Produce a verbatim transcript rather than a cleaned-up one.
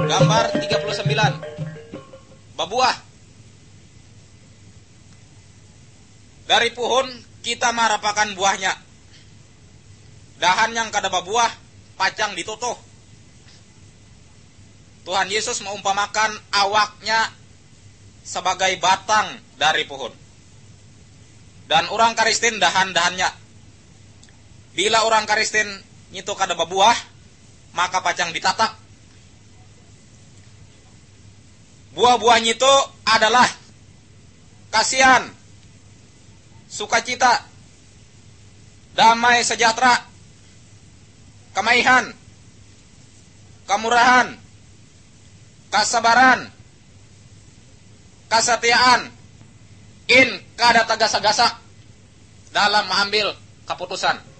Gambar tiga puluh sembilan. Babuah. Dari pohon kita marapakan buahnya. Dahan yang kada babuah pacang ditutuh. Tuhan Yesus mengumpamakan awaknya sebagai batang dari pohon. Dan orang Kristen dahan-dahannya. Bila orang Kristen itu kada babuah, maka pacang ditatak. Buah-buahnya itu adalah kasihan, sukacita, damai sejahtera, kemaihan, kemurahan, kesabaran, kesetiaan, in kada tagasa-gasa dalam mengambil keputusan.